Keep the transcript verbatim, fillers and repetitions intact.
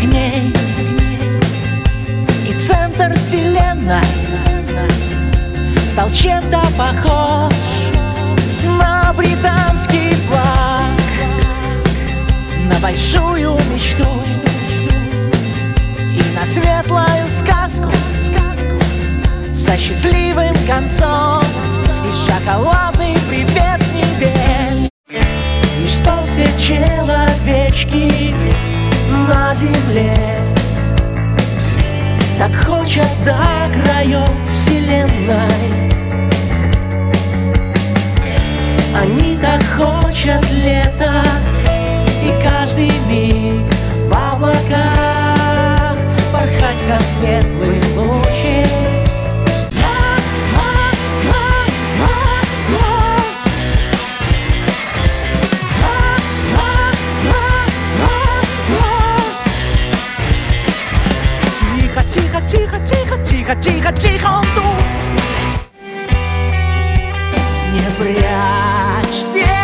огней, и центр вселенной стал чем-то похож на британский флаг, на большую мечту и на светлую сказку со счастливым концом и шоколадный привет с небес. И что все человечки на земле так хочет до краев вселенной, они так хотят лета и каждый миг в облаках порхать как светлый лучик. Тихо, тихо, тихо, тихо, тихо, тихо, он тут. Не прячьте